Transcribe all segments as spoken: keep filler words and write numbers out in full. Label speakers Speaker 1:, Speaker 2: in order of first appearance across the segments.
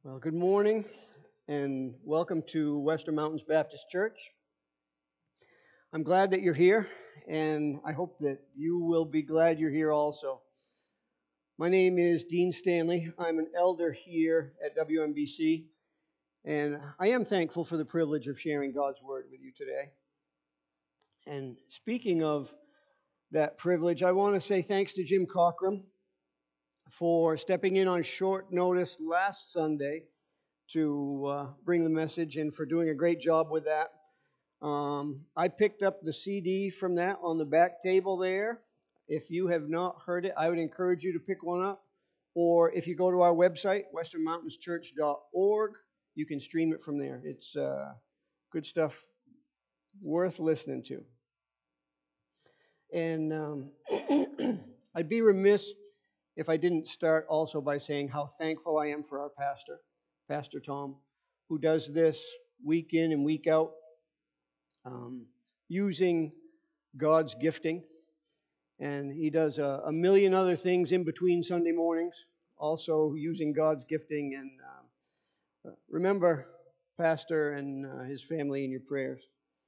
Speaker 1: Well, good morning and welcome to Western Mountains Baptist Church. I'm glad that you're here, and I hope that you will be glad you're here also. My name is Dean Stanley. I'm an elder here at W M B C, and I am thankful for the privilege of sharing God's Word with you today. And speaking of that privilege, I want to say thanks to Jim Cockrum for stepping in on short notice last Sunday to uh, bring the message and for doing a great job with that. Um, I picked up the C D from that on the back table there. If you have not heard it, I would encourage you to pick one up. Or if you go to our website, western mountains church dot org, you can stream it from there. It's uh, good stuff, worth listening to. And um, I'd be remiss if I didn't start also by saying how thankful I am for our pastor, Pastor Tom, who does this week in and week out, um, using God's gifting. And he does a, a million other things in between Sunday mornings, also using God's gifting. And um, remember Pastor and uh, his family in your prayers.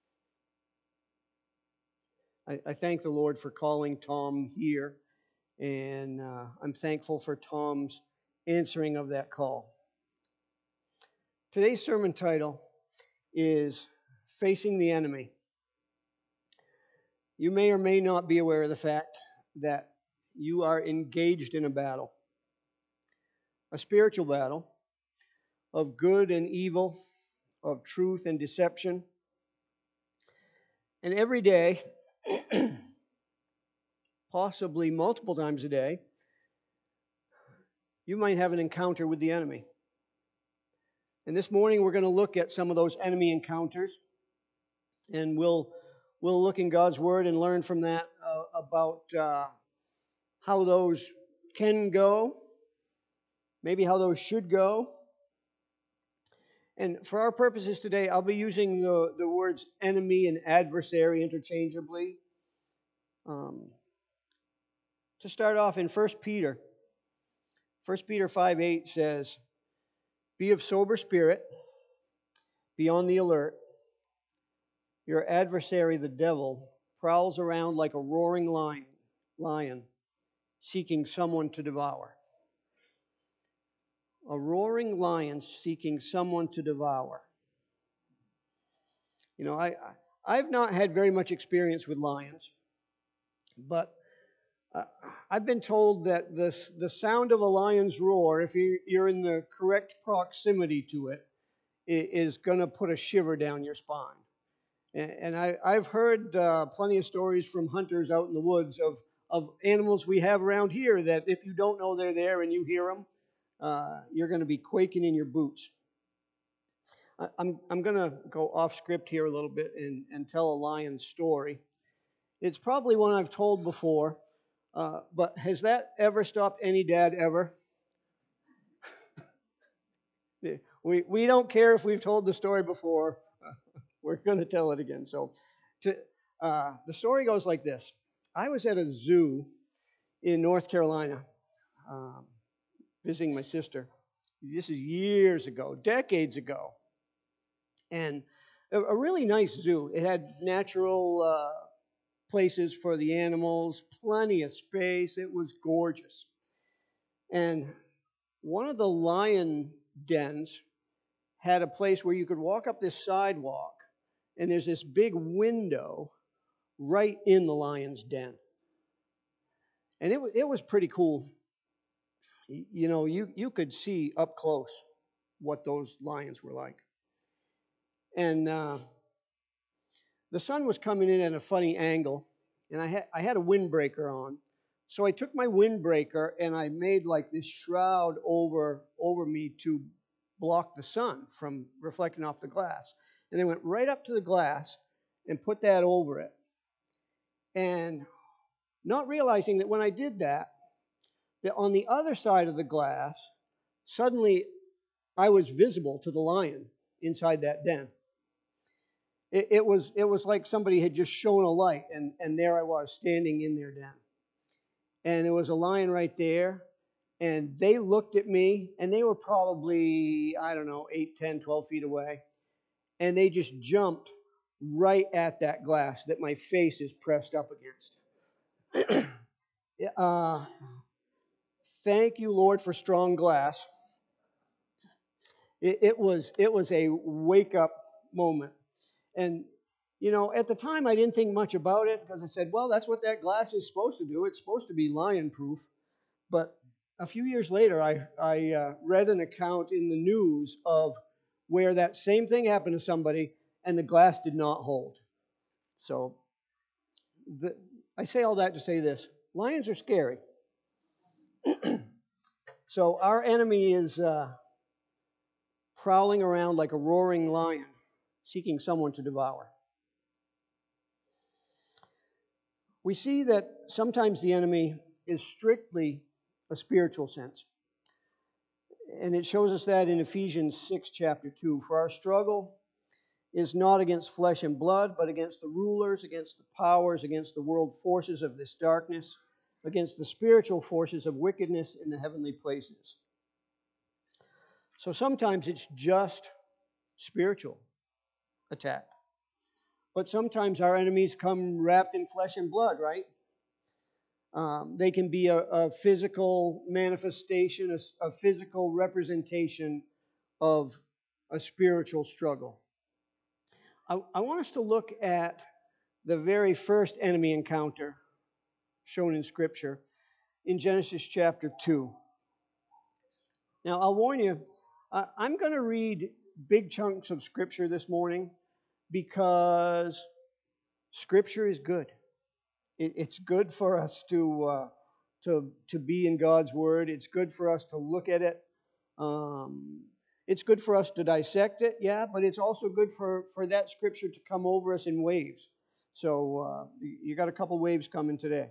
Speaker 1: I, I thank the Lord for calling Tom here, and uh, I'm thankful for Tom's answering of that call. Today's sermon title is Facing the Enemy. You may or may not be aware of the fact that you are engaged in a battle, a spiritual battle of good and evil, of truth and deception. And every day, possibly multiple times a day, you might have an encounter with the enemy. And this morning we're going to look at some of those enemy encounters, and we'll we'll look in God's Word and learn from that uh, about uh, how those can go, maybe how those should go. And for our purposes today, I'll be using the, the words enemy and adversary interchangeably. Um, to start off in First Peter, First Peter five eight says, "Be of sober spirit, be on the alert. Your adversary, the devil, prowls around like a roaring lion, lion, seeking someone to devour." A roaring lion seeking someone to devour. You know, I, I've not had very much experience with lions, but uh, I've been told that the, the sound of a lion's roar, if you, you're in the correct proximity to it, is going to put a shiver down your spine. And I, I've heard uh, plenty of stories from hunters out in the woods of, of animals we have around here that if you don't know they're there and you hear them, uh, you're going to be quaking in your boots. I, I'm, I'm going to go off script here a little bit and, and tell a lion story. It's probably one I've told before, uh, but has that ever stopped any dad ever? we, we don't care if we've told the story before. We're going to tell it again. So to, uh, the story goes like this. I was at a zoo in North Carolina um, visiting my sister. This is years ago, decades ago. And a, a really nice zoo. It had natural uh, places for the animals, plenty of space. It was gorgeous. And one of the lion dens had a place where you could walk up this sidewalk, and there's this big window right in the lion's den. And it, it was pretty cool. You know, you, you could see up close what those lions were like. And uh, the sun was coming in at a funny angle, and I had, I had a windbreaker on. So I took my windbreaker and I made like this shroud over, over me to block the sun from reflecting off the glass. And I went right up to the glass and put that over it. And not realizing that when I did that, that on the other side of the glass, suddenly I was visible to the lion inside that den. It, it was it was like somebody had just shown a light, and, and there I was standing in their den. And there was a lion right there, And they looked at me, and they were probably, I don't know, eight, ten, twelve feet away. And they just jumped right at that glass that my face is pressed up against. uh, thank you, Lord, for strong glass. It, it was it was a wake up moment, and you know, at the time I didn't think much about it because I said, well, that's what that glass is supposed to do. It's supposed to be lion proof. But a few years later, I I uh, read an account in the news of where that same thing happened to somebody, and the glass did not hold. So the, I say all that to say this: lions are scary. So our enemy is uh, prowling around like a roaring lion, seeking someone to devour. We see that sometimes the enemy is strictly a spiritual sense. And it shows us that in Ephesians six, chapter two. For our struggle is not against flesh and blood, but against the rulers, against the powers, against the world forces of this darkness, against the spiritual forces of wickedness in the heavenly places. So sometimes it's just spiritual attack. But sometimes our enemies come wrapped in flesh and blood, right? Um, they can be a, a physical manifestation, a, a physical representation of a spiritual struggle. I, I want us to look at the very first enemy encounter shown in Scripture in Genesis chapter two. Now, I'll warn you, uh, I'm going to read big chunks of Scripture this morning because Scripture is good. It, it's good for us to, uh, to, to be in God's Word. It's good for us to look at it. Um, it's good for us to dissect it, yeah, but it's also good for, for that Scripture to come over us in waves. So uh, you got a couple waves coming today.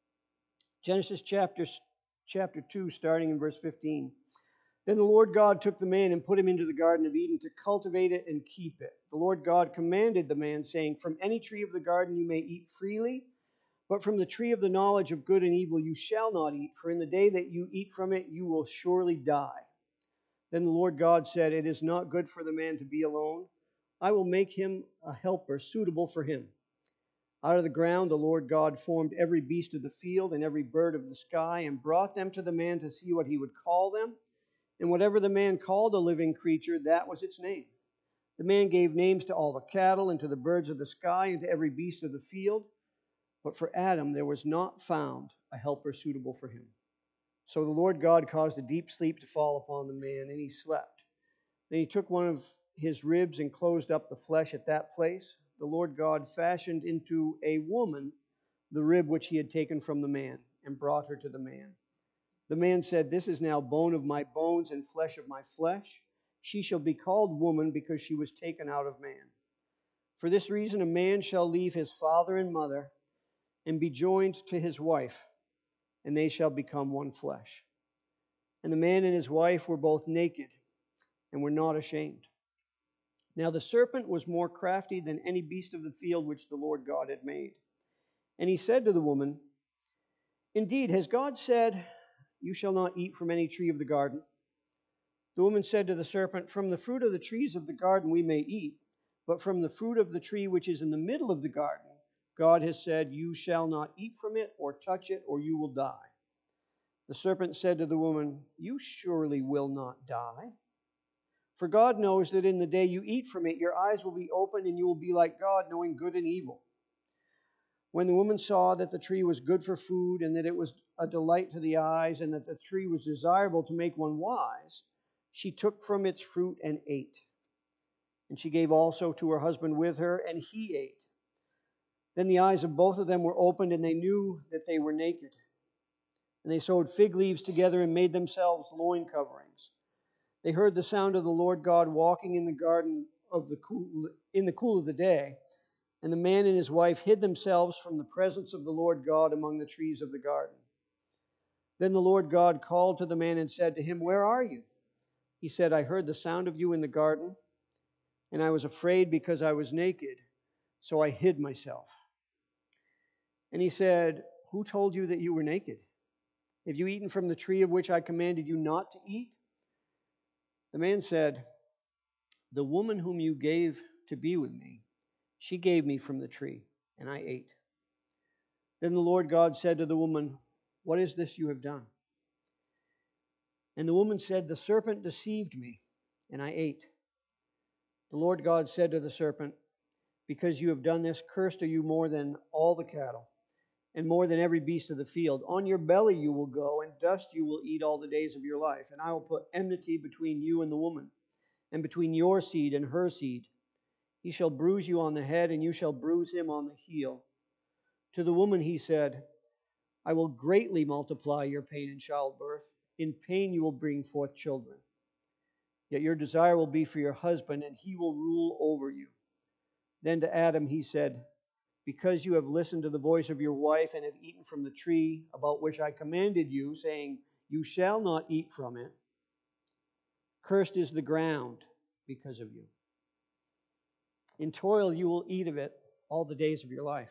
Speaker 1: Genesis chapter, chapter two, starting in verse fifteen. Then the Lord God took the man and put him into the Garden of Eden to cultivate it and keep it. The Lord God commanded the man, saying, from any tree of the garden you may eat freely, but from the tree of the knowledge of good and evil you shall not eat, for in the day that you eat from it you will surely die. Then the Lord God said, it is not good for the man to be alone. I will make him a helper suitable for him. Out of the ground the Lord God formed every beast of the field and every bird of the sky and brought them to the man to see what he would call them. And whatever the man called a living creature, that was its name. The man gave names to all the cattle and to the birds of the sky and to every beast of the field. But for Adam there was not found a helper suitable for him. So the Lord God caused a deep sleep to fall upon the man, and he slept. Then he took one of his ribs and closed up the flesh at that place. The Lord God fashioned into a woman the rib which he had taken from the man, and brought her to the man. The man said, this is now bone of my bones and flesh of my flesh. She shall be called woman, because she was taken out of man. For this reason a man shall leave his father and mother, and be joined to his wife, and they shall become one flesh. And the man and his wife were both naked, and were not ashamed. Now the serpent was more crafty than any beast of the field which the Lord God had made. And he said to the woman, indeed, has God said, you shall not eat from any tree of the garden? The woman said to the serpent, from the fruit of the trees of the garden we may eat, but from the fruit of the tree which is in the middle of the garden, God has said, you shall not eat from it or touch it, or you will die. The serpent said to the woman, you surely will not die. For God knows that in the day you eat from it, your eyes will be opened, and you will be like God, knowing good and evil. When the woman saw that the tree was good for food, and that it was a delight to the eyes, and that the tree was desirable to make one wise, she took from its fruit and ate. And she gave also to her husband with her, and he ate. Then the eyes of both of them were opened, and they knew that they were naked. And they sewed fig leaves together and made themselves loin coverings. They heard the sound of the Lord God walking in the garden of the cool, in the cool of the day. And the man and his wife hid themselves from the presence of the Lord God among the trees of the garden. Then the Lord God called to the man and said to him, where are you? He said, I heard the sound of you in the garden, and I was afraid because I was naked, so I hid myself. And he said, who told you that you were naked? Have you eaten from the tree of which I commanded you not to eat?" The man said, "The woman whom you gave to be with me, she gave me from the tree, and I ate." Then the Lord God said to the woman, "What is this you have done?" And the woman said, "The serpent deceived me, and I ate." The Lord God said to the serpent, "Because you have done this, cursed are you more than all the cattle, and more than every beast of the field. On your belly you will go, and dust you will eat all the days of your life. And I will put enmity between you and the woman, and between your seed and her seed. He shall bruise you on the head, and you shall bruise him on the heel." To the woman he said, "I will greatly multiply your pain in childbirth. In pain you will bring forth children. Yet your desire will be for your husband, and he will rule over you." Then to Adam he said, "Because you have listened to the voice of your wife and have eaten from the tree about which I commanded you, saying, 'You shall not eat from it,' cursed is the ground because of you. In toil you will eat of it all the days of your life.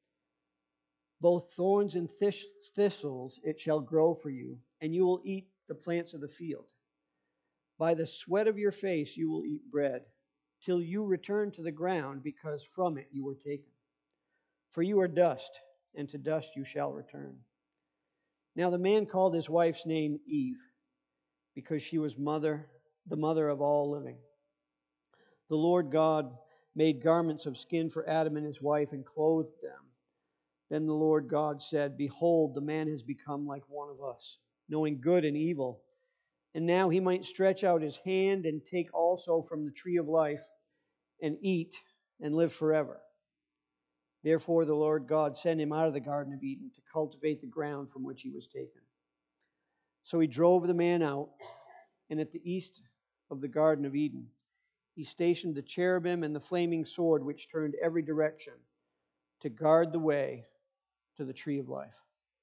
Speaker 1: Both thorns and thistles it shall grow for you, and you will eat the plants of the field. By the sweat of your face you will eat bread, till you return to the ground, because from it you were taken. For you are dust, and to dust you shall return." Now the man called his wife's name Eve, because she was mother, the mother of all living. The Lord God made garments of skin for Adam and his wife and clothed them. Then the Lord God said, "Behold, the man has become like one of us, knowing good and evil. And now he might stretch out his hand and take also from the tree of life and eat and live forever." Therefore the Lord God sent him out of the Garden of Eden to cultivate the ground from which he was taken. So he drove the man out, and at the east of the Garden of Eden he stationed the cherubim and the flaming sword which turned every direction to guard the way to the tree of life.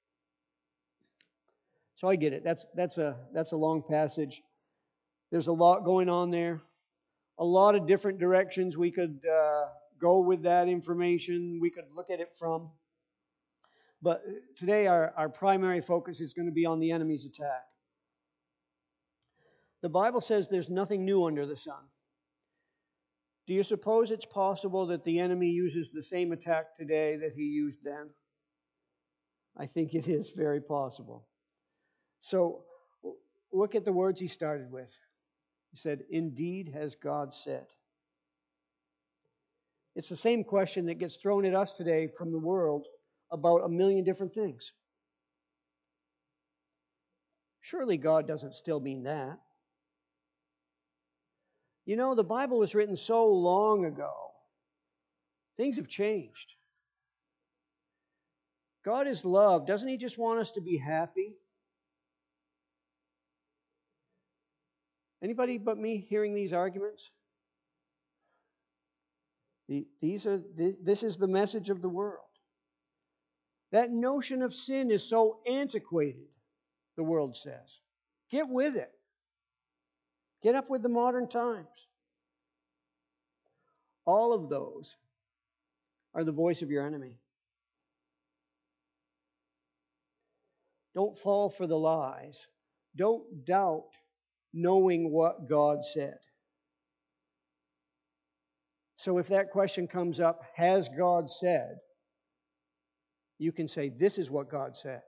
Speaker 1: So I get it. That's that's a that's a long passage. There's a lot going on there. A lot of different directions we could uh, go with that information. We could look at it from. But today our, our primary focus is going to be on the enemy's attack. The Bible says there's nothing new under the sun. Do you suppose it's possible that the enemy uses the same attack today that he used then? I think it is very possible. So look at the words he started with. He said, "Indeed has God said." It's the same question that gets thrown at us today from the world about a million different things. Surely God doesn't still mean that. You know, the Bible was written so long ago. Things have changed. God is love. Doesn't He just want us to be happy? Anybody but me hearing these arguments? These are, this is the message of the world. That notion of sin is so antiquated, the world says. Get with it. Get up with the modern times. All of those are the voice of your enemy. Don't fall for the lies. Don't doubt knowing what God said. So if that question comes up, has God said? You can say, this is what God said.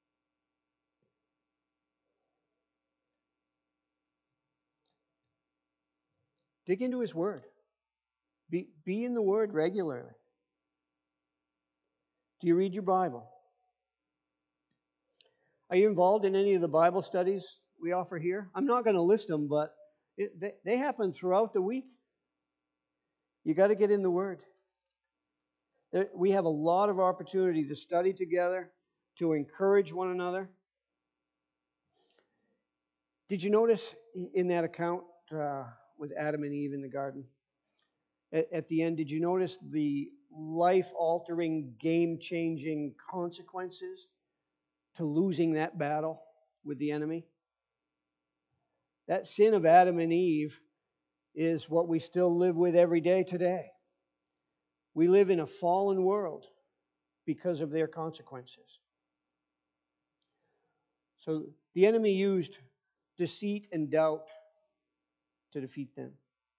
Speaker 1: Dig into His Word. Be, be in the Word regularly. Do you read your Bible? Are you involved in any of the Bible studies we offer here? I'm not going to list them, but it, they, they happen throughout the week. You got to get in the Word. There, we have a lot of opportunity to study together, to encourage one another. Did you notice in that account uh, with Adam and Eve in the garden? At, at the end, did you notice the life-altering, game-changing consequences to losing that battle with the enemy? That sin of Adam and Eve is what we still live with every day today. We live in a fallen world because of their consequences. So the enemy used deceit and doubt to defeat them.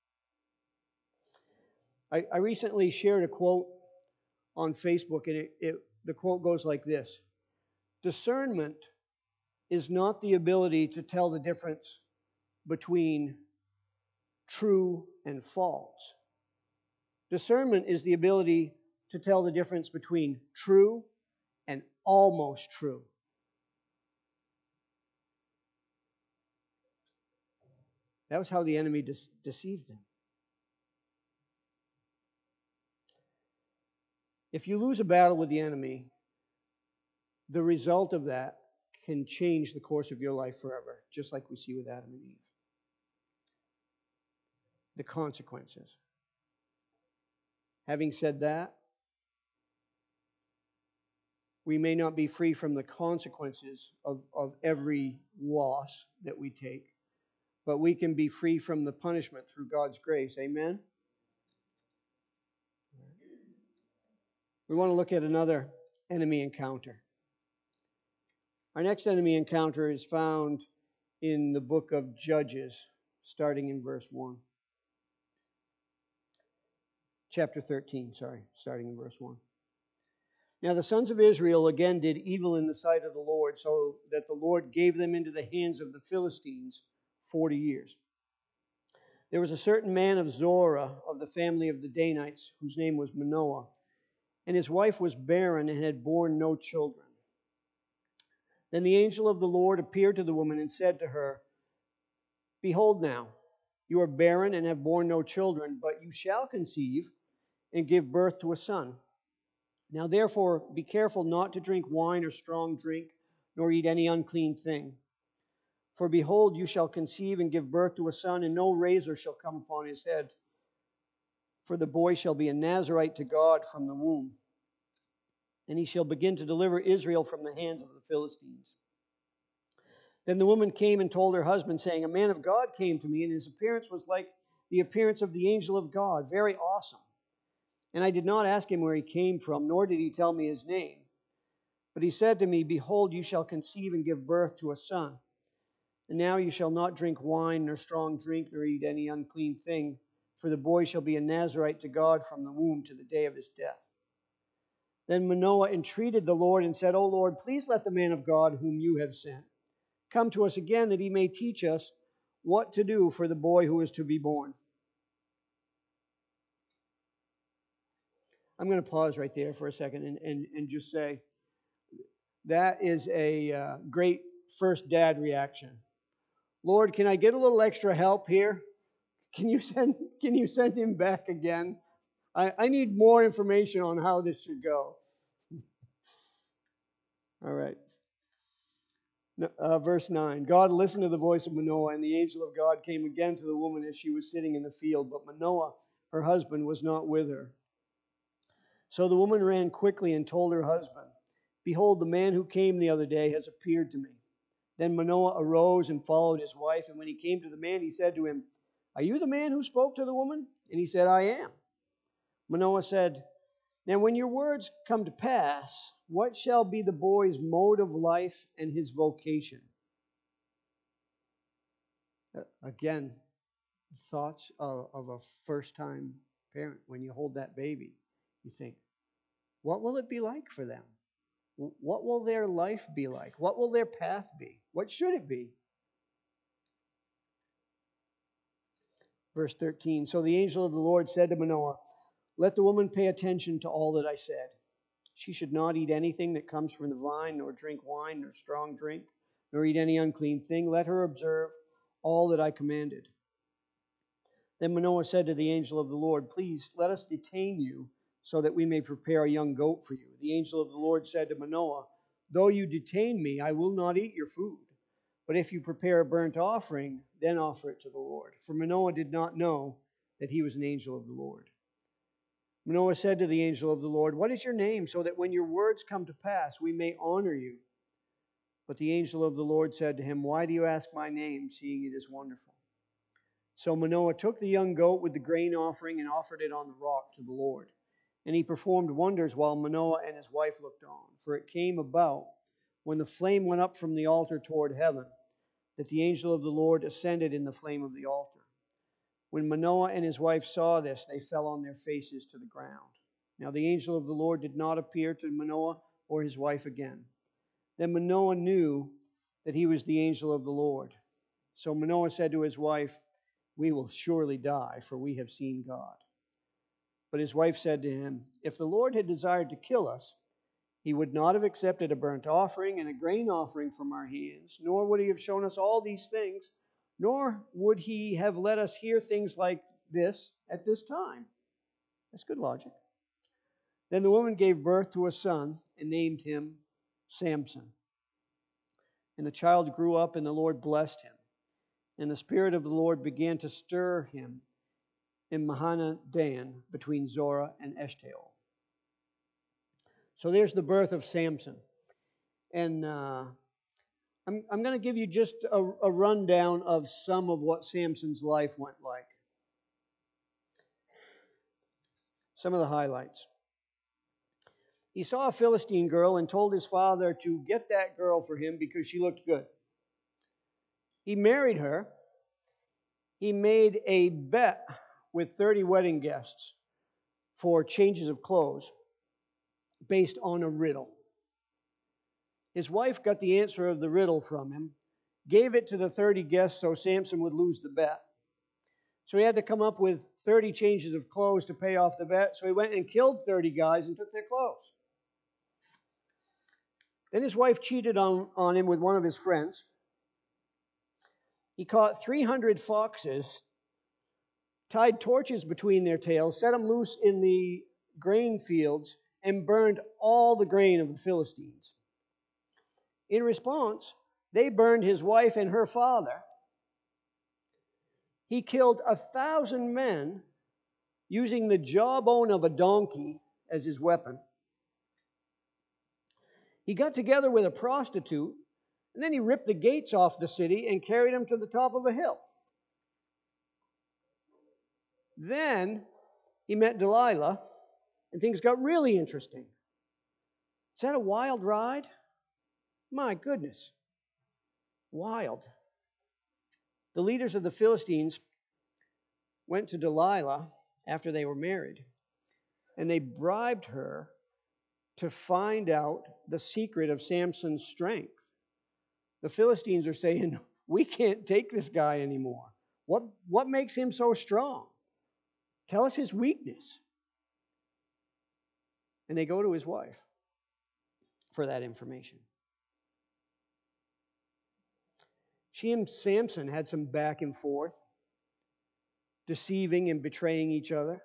Speaker 1: I, I recently shared a quote on Facebook, and it, it, the quote goes like this: discernment is not the ability to tell the difference between true and false. Discernment is the ability to tell the difference between true and almost true. That was how the enemy de- deceived them. If you lose a battle with the enemy, the result of that can change the course of your life forever, just like we see with Adam and Eve. The consequences. Having said that, we may not be free from the consequences of, of every loss that we take, but we can be free from the punishment through God's grace. Amen? We want to look at another enemy encounter. Our next enemy encounter is found in the book of Judges, starting in verse one. Chapter thirteen, sorry, starting in verse one. Now the sons of Israel again did evil in the sight of the Lord, so that the Lord gave them into the hands of the Philistines forty years. There was a certain man of Zorah of the family of the Danites, whose name was Manoah, and his wife was barren and had borne no children. Then the angel of the Lord appeared to the woman and said to her, Behold now, you are barren and have borne no children, but you shall conceive and give birth to a son. Now therefore be careful not to drink wine or strong drink, nor eat any unclean thing. For behold, you shall conceive and give birth to a son, and no razor shall come upon his head. For the boy shall be a Nazarite to God from the womb. And he shall begin to deliver Israel from the hands of the Philistines. Then the woman came and told her husband, saying, A man of God came to me, and his appearance was like the appearance of the angel of God, very awesome. And I did not ask him where he came from, nor did he tell me his name. But he said to me, Behold, you shall conceive and give birth to a son. And now you shall not drink wine, nor strong drink, nor eat any unclean thing, for the boy shall be a Nazarite to God from the womb to the day of his death. Then Manoah entreated the Lord and said, O Lord, please let the man of God whom you have sent come to us again, that he may teach us what to do for the boy who is to be born. I'm going to pause right there for a second and, and, and just say, that is a uh, great first dad reaction. Lord, can I get a little extra help here? Can you send, can you send him back again? I, I need more information on how this should go. All right. Uh, verse nine. God listened to the voice of Manoah, and the angel of God came again to the woman as she was sitting in the field. But Manoah, her husband, was not with her. So the woman ran quickly and told her husband, Behold, the man who came the other day has appeared to me. Then Manoah arose and followed his wife, and when he came to the man, he said to him, Are you the man who spoke to the woman? And he said, I am. Manoah said, Now when your words come to pass, what shall be the boy's mode of life and his vocation? Uh, again, thoughts of, of a first-time parent. When you hold that baby, you think, what will it be like for them? What will their life be like? What will their path be? What should it be? Verse thirteen, So the angel of the Lord said to Manoah, Let the woman pay attention to all that I said. She should not eat anything that comes from the vine, nor drink wine, nor strong drink, nor eat any unclean thing. Let her observe all that I commanded. Then Manoah said to the angel of the Lord, Please let us detain you, so that we may prepare a young goat for you. The angel of the Lord said to Manoah, Though you detain me, I will not eat your food. But if you prepare a burnt offering, then offer it to the Lord. For Manoah did not know that he was an angel of the Lord. Manoah said to the angel of the Lord, What is your name, so that when your words come to pass, we may honor you? But the angel of the Lord said to him, Why do you ask my name, seeing it is wonderful? So Manoah took the young goat with the grain offering and offered it on the rock to the Lord. And he performed wonders while Manoah and his wife looked on. For it came about, when the flame went up from the altar toward heaven, that the angel of the Lord ascended in the flame of the altar. When Manoah and his wife saw this, they fell on their faces to the ground. Now the angel of the Lord did not appear to Manoah or his wife again. Then Manoah knew that he was the angel of the Lord. So Manoah said to his wife, "We will surely die, for we have seen God." But his wife said to him, "If the Lord had desired to kill us, he would not have accepted a burnt offering and a grain offering from our hands, nor would he have shown us all these things, nor would he have let us hear things like this at this time." That's good logic. Then the woman gave birth to a son and named him Samson. And the child grew up, and the Lord blessed him. And the Spirit of the Lord began to stir him in Mahaneh-dan, between Zorah and Eshtaol. So there's the birth of Samson. And uh, I'm, I'm going to give you just a, a rundown of some of what Samson's life went like. Some of the highlights. He saw a Philistine girl and told his father to get that girl for him because she looked good. He married her. He made a bet with thirty wedding guests for changes of clothes based on a riddle. His wife got the answer of the riddle from him, gave it to the thirty guests so Samson would lose the bet. So he had to come up with thirty changes of clothes to pay off the bet. So he went and killed thirty guys and took their clothes. Then his wife cheated on, on him with one of his friends. He caught three hundred foxes, tied torches between their tails, set them loose in the grain fields, and burned all the grain of the Philistines. In response, they burned his wife and her father. He killed a thousand men using the jawbone of a donkey as his weapon. He got together with a prostitute, and then he ripped the gates off the city and carried them to the top of a hill. Then he met Delilah, and things got really interesting. Is that a wild ride? My goodness. Wild. The leaders of the Philistines went to Delilah after they were married, and they bribed her to find out the secret of Samson's strength. The Philistines are saying, "We can't take this guy anymore. What, what makes him so strong? Tell us his weakness." And they go to his wife for that information. She and Samson had some back and forth, deceiving and betraying each other.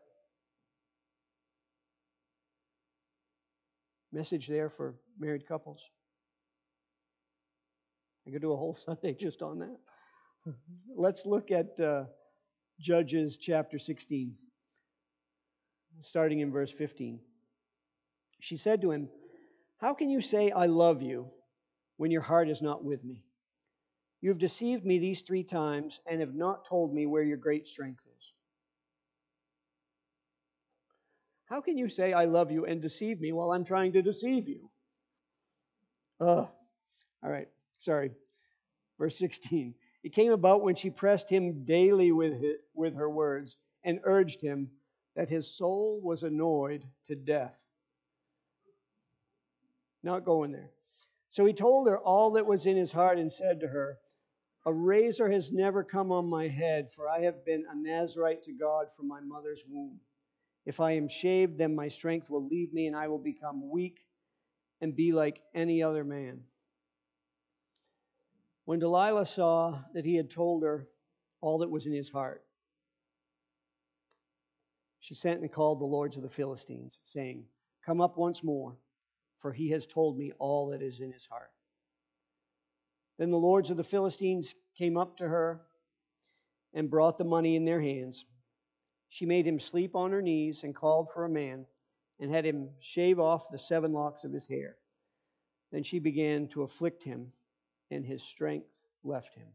Speaker 1: Message there for married couples. I could do a whole Sunday just on that. Let's look at uh, Judges chapter sixteen, starting in verse fifteen. She said to him, "How can you say, 'I love you,' when your heart is not with me? You have deceived me these three times and have not told me where your great strength is." How can you say, "I love you,' and deceive me while I'm trying to deceive you? Ugh. All right, sorry. Verse sixteen. It came about when she pressed him daily with, it, with her words and urged him that his soul was annoyed to death. Not going there. So he told her all that was in his heart and said to her, "A razor has never come on my head, for I have been a Nazirite to God from my mother's womb. If I am shaved, then my strength will leave me, and I will become weak and be like any other man." When Delilah saw that he had told her all that was in his heart, she sent and called the lords of the Philistines, saying, "Come up once more, for he has told me all that is in his heart." Then the lords of the Philistines came up to her and brought the money in their hands. She made him sleep on her knees and called for a man and had him shave off the seven locks of his hair. Then she began to afflict him, and his strength left him.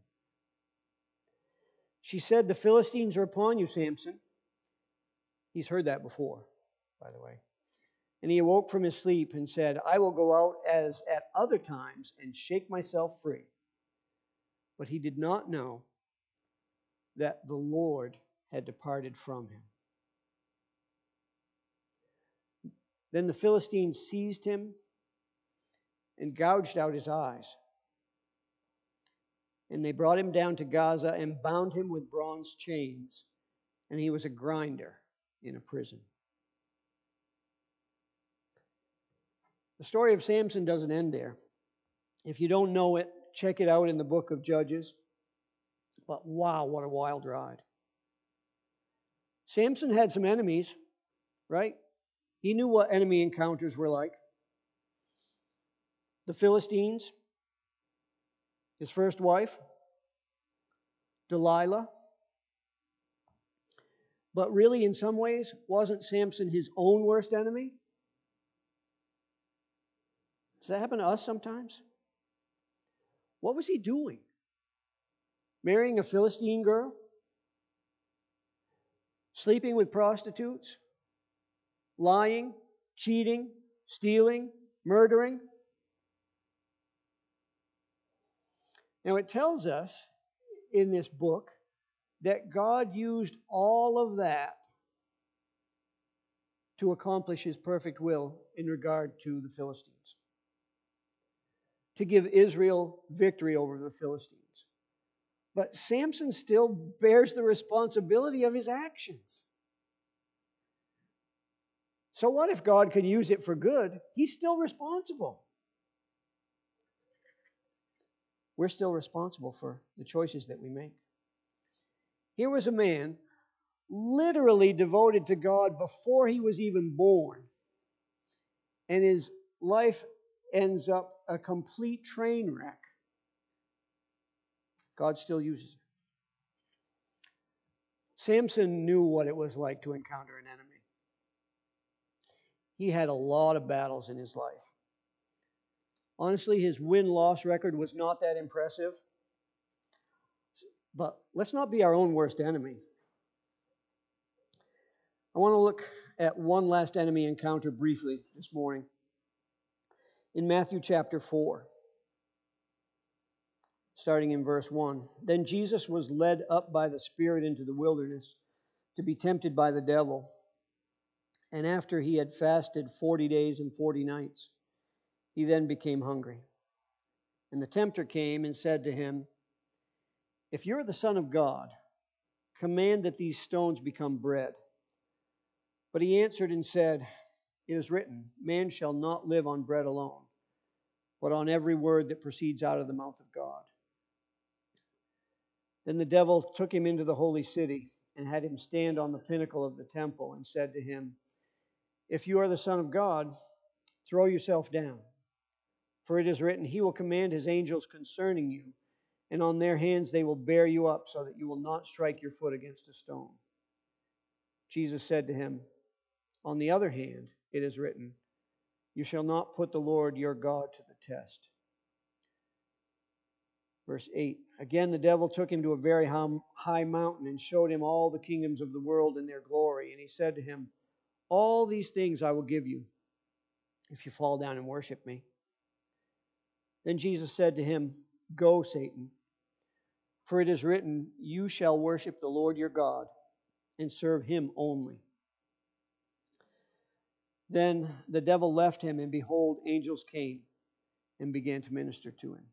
Speaker 1: She said, "The Philistines are upon you, Samson." He's heard that before, by the way. And he awoke from his sleep and said, I will go out as at other times and shake myself free. But he did not know that the Lord had departed from him. Then the Philistines seized him and gouged out his eyes. And they brought him down to Gaza and bound him with bronze chains. And he was a grinder in a prison. The story of Samson doesn't end there. If you don't know it, check it out in the book of Judges. But wow, what a wild ride. Samson had some enemies, right? He knew what enemy encounters were like. The Philistines, his first wife, Delilah. But really, in some ways, wasn't Samson his own worst enemy? Does that happen to us sometimes? What was he doing? Marrying a Philistine girl? Sleeping with prostitutes? Lying? Cheating? Stealing? Murdering? Now it tells us in this book that God used all of that to accomplish his perfect will in regard to the Philistines, to give Israel victory over the Philistines. But Samson still bears the responsibility of his actions. So what if God can use it for good? He's still responsible. We're still responsible for the choices that we make. Here was a man literally devoted to God before he was even born. And his life ends up a complete train wreck. God still uses it. Samson knew what it was like to encounter an enemy. He had a lot of battles in his life. Honestly, his win-loss record was not that impressive. But let's not be our own worst enemy. I want to look at one last enemy encounter briefly this morning. In Matthew chapter four, starting in verse one. Then Jesus was led up by the Spirit into the wilderness to be tempted by the devil. And after he had fasted forty days and forty nights, he then became hungry. And the tempter came and said to him, If you're the Son of God, command that these stones become bread. But he answered and said, It is written, Man shall not live on bread alone, but on every word that proceeds out of the mouth of God. Then the devil took him into the holy city and had him stand on the pinnacle of the temple and said to him, If you are the Son of God, throw yourself down. For it is written, He will command His angels concerning you, and on their hands they will bear you up so that you will not strike your foot against a stone. Jesus said to him, On the other hand, it is written, You shall not put the Lord your God to the test. Verse eight, Again the devil took him to a very high mountain and showed him all the kingdoms of the world and their glory. And he said to him, All these things I will give you if you fall down and worship me. Then Jesus said to him, Go, Satan, for it is written, You shall worship the Lord your God and serve him only. Then the devil left him, and behold, angels came and began to minister to him.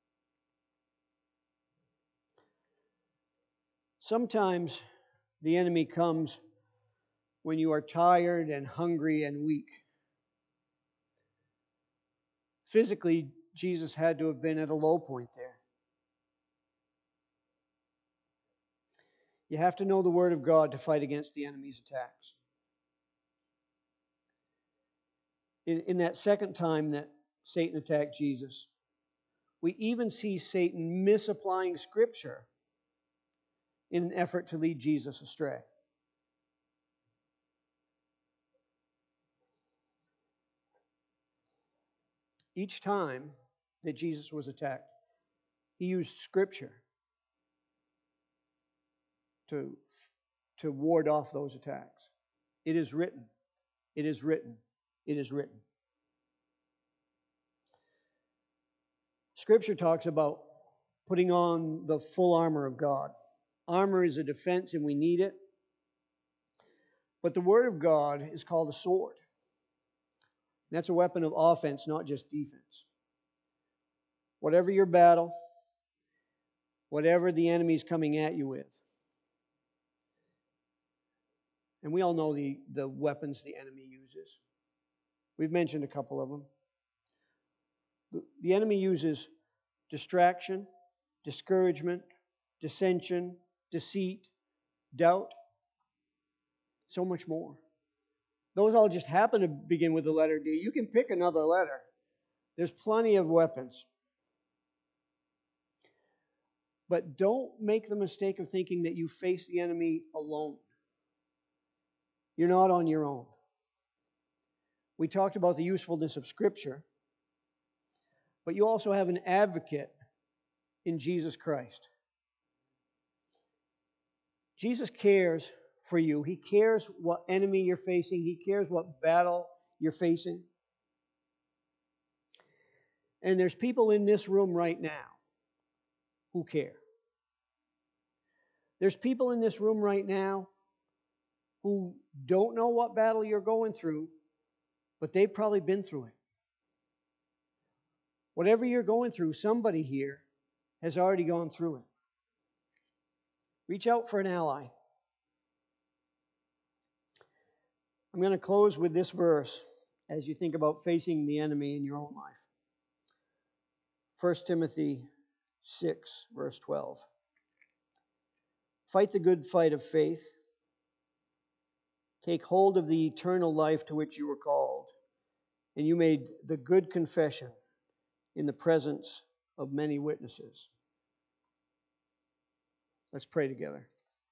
Speaker 1: Sometimes the enemy comes when you are tired and hungry and weak. Physically, Jesus had to have been at a low point there. You have to know the Word of God to fight against the enemy's attacks. In, in that second time that Satan attacked Jesus, we even see Satan misapplying Scripture in an effort to lead Jesus astray. Each time that Jesus was attacked, he used Scripture to, to ward off those attacks. It is written. It is written. it is written. Scripture talks about putting on the full armor of God. Armor is a defense and we need it. But the Word of God is called a sword. That's a weapon of offense, not just defense. Whatever your battle, whatever the enemy's coming at you with. And we all know the, the weapons the enemy uses. We've mentioned a couple of them. The, the enemy uses distraction, discouragement, dissension, deceit, doubt, so much more. Those all just happen to begin with the letter D. You can pick another letter. There's plenty of weapons. But don't make the mistake of thinking that you face the enemy alone. You're not on your own. We talked about the usefulness of Scripture, but you also have an advocate in Jesus Christ. Jesus cares for you. He cares what enemy you're facing. He cares what battle you're facing. And there's people in this room right now who care. There's people in this room right now who don't know what battle you're going through, but they've probably been through it. Whatever you're going through, somebody here has already gone through it. Reach out for an ally. I'm going to close with this verse as you think about facing the enemy in your own life. First Timothy six, verse twelve. Fight the good fight of faith. Take hold of the eternal life to which you were called, and you made the good confession in the presence of many witnesses. Let's pray together.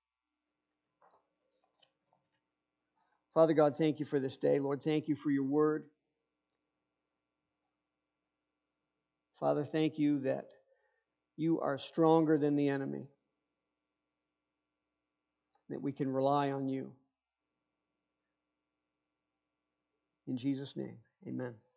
Speaker 1: Father God, thank you for this day. Lord, thank you for your word. Father, thank you that you are stronger than the enemy, that we can rely on you. In Jesus' name, amen.